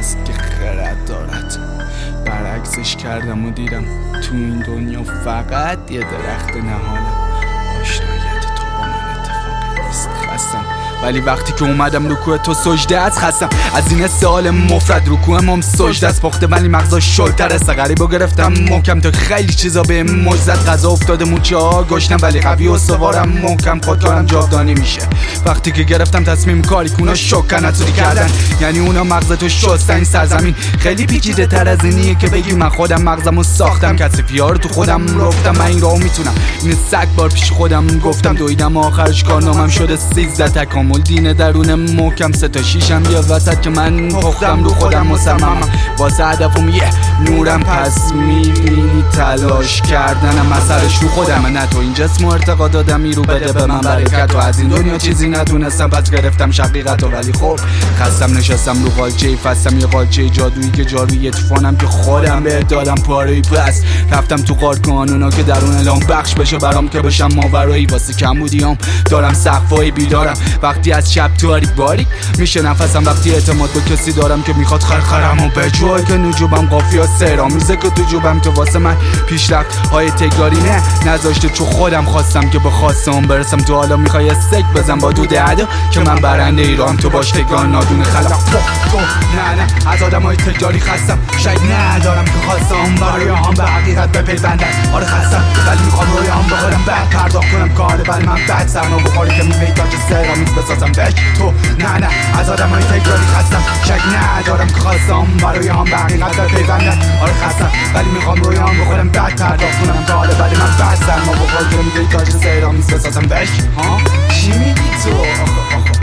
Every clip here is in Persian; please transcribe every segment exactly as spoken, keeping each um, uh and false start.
است که خرد دارد. برعکسش کردم و دیدم تو این دنیا فقط یه درخت نهالم. آشنایت تو با من اتفاقی نیست. خستم ولی وقتی که اومدم رکوع تو سجده از خستم از این سوال مفرد. رکوعم هم سجده از پخته ولی مغزا شلتر است. غریبو گرفتم محکم تا خیلی چیزا به مجزت غذا افتاده موچه ها گشتم ولی قوی و سوارم محکم خودکارم جاودانی میشه. وقتی که گرفتم تصمیم کاری که اونا شکن نتونی کردن یعنی اونا مغزتو شستن. این سرزمین خیلی پیچیده تر از اینیه که بگی من خودم مغزمو ساختم. کثیفی‌ها رو تو خودم رفتم. من این راهو میتونم این سگ بار پیش خودم گفتم دویدم آخرش کارنامم شده سیزده تکامل دین درون محکم سه تا شیشم یه وسط که من پختم رو خودم مصممم واسه هدفم یه نورم. پس میبینی تلاش کردنم اثرش رو خودم. نه تو این جسم و ارتقا دادم رو بده به من برکت و از این دنیا چیزی نتونستم پس گرفتم شقیقتو. ولی خب خستم نشستم رو قالچه فستم یه قالچه جادویی که جاروی طوفانم که خودم به دادم پاره‌ای. پس رفتم تو غار کانونا که درون اعلام بخش بشه برام که بشم ماورایی. واسه کمبودیام دارم سقفای بیدارم وقتی از شب تاریک باریک میشه نفسم. وقتی اعتماد به کسی دارم که میخواد خرخرم و به جوی که نجوبم قافیه سرامیزه که تو جوبم که واسه من پیشرفت های تکراری نه نذاشته چون خودم خواستم که به خواستم برسم. تو حالا میخوای سک بزن با دود عدا که من برنده ایران تو باش تکران نادون خلق. نه نه از آدم های تکراری خستم شاید ندارم که خواستم برای هم به حقیقت بپیوندن. آره خستم ولی میخوام روی هم بخورم بعد پرداخت کنم کاره ولی من بعد سرما بخوری که میوهی تاج سرامیز بسازم بش تو. نه نه از آدم های تکراری خستم شاید ندارم که خواستم برای هم به حقیقت بپیوندن. آره خستم ولی میخوام روی هم بخورم بعد پرداخت کنم کاره ولی من بعد سرما بخوری که میوهی تاج سرامیز بسازم بش. ها چی میگی تو؟ آخه آخه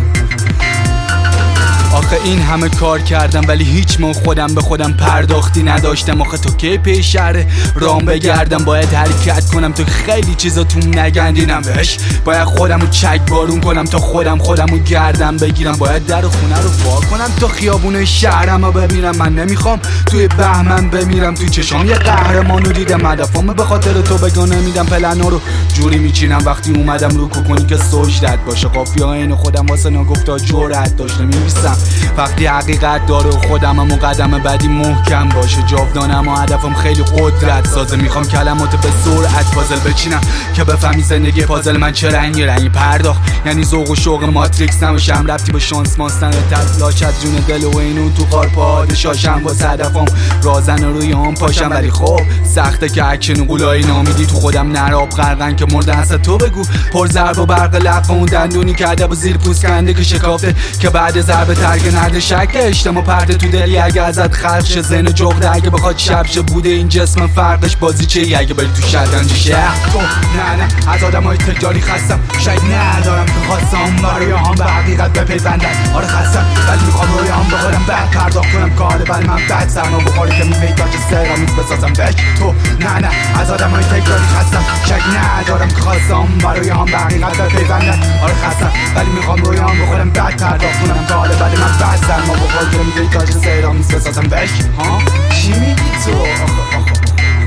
آخه این همه کار کردم ولی هیچ من خودم به خودم پرداختی نداشتم. آخه تو کی پی شهر رام بگردم باید حرکت کنم تو خیلی چیزا تو نگندینم بهش. باید خودم رو چک بارون کنم تا خودم خودم رو گردم بگیرم. باید در و خونه رو وا کنم تا خیابون شهرم رو ببینم. من نمیخوام توی بهمن بمیرم. تو چشام یه قهرمان رو دیدم هدفامو به خاطر تو بگانه میدم. پلنا رو جوری میچینم وقتی اومدم رو کنی که سجدت باشه. قافیه اینو خودم واسه نگفتا جرأت داشته می‌نویسم وقتی حقیقت داره خودمم و قدم بعدی محکم باشه. جاودانم و هدفم خیلی قدرت سازه. میخوام کلمات به سرعت پازل بچینم که بفهمی زندگی پازل من چه رنگی رنگی پرداخت یعنی ذوق و شوق ماتریکس نباشم. ربطی به شانس ماستن تلاش از جون دل و اینو تو غار پادشاشم. واسه هدفم رازن روی هم پاشم ولی خب سخته که اکشن و قولایی نامیدی تو خودم نراب غرقن که مردن از تو بگو پر ضرب و برق لقب اون دندونی که ادب و زیر پوست کنده که شکافته که بعد ضربه ترگ نرد شک اجتماع پرده تو دلی اگه ازت خلق شه ذهن جغده اگه بخواد شب شه بوده این جسم فرقش بازی چه اگه بری تو شطرنج شهر. نه نه از آدم های تجاری خستم شاید ندارم که خواستم برای هم به حقیقت بپیوندن. آره خستم ولی میخوام روی هم بخورم بعد پرداخت کنم کاره ولی من بعد سرما بخوری که میوهی تاج سرامیز بسازم بش تو. نه نه از آدم های تجاری خستم شاید ندارم که خواستم برای هم به حقیقت بپیوندن. آره خستم ولی میخوام روی هم بخورم بعد پرداخت کنم کاره ولی من بعد سرما بخوری که میوهی تاج سرامیز بسازم بش. ها چی میگی تو؟ آخه آخه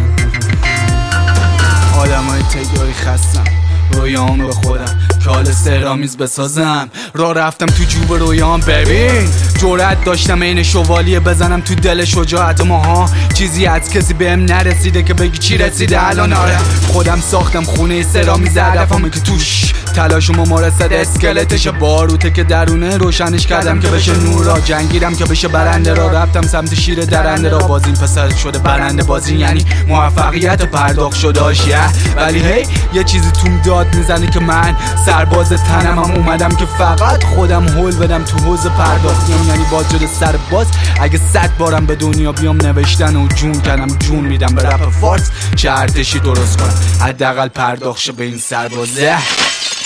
آدم های تجاری خستم رویام به خودم کال سرامیز بسازم. را رفتم تو جوب رویام ببین جرأت داشتم این شوالیه بزنم تو دل شجاعت ماها. چیزی از کسی بهم نرسیده که بگی چی رسیده الان. آره خودم ساختم خونه سرامیز هدفمه که توش تلاش و ممارست اسکلتش باروته که درونه روشنش کردم که بشه نور را جنگیرم که بشه برنده را. رفتم سمت شیر درنده را باز این پسر شده برنده بازی یعنی موفقیت پرداخت شده آشیه. ولی هی یه چیزی توم داد میزنه که من سرباز تنم هم اومدم که فقط خودم هول بدم تو حوض پرداختیم یعنی باز جد سرباز اگه صد بارم به دنیا بیام نوشتن و جون کنم جون میدم به رپ فارس چه ارتشی درست کنم حداقل پرداخت شه به این سربازه.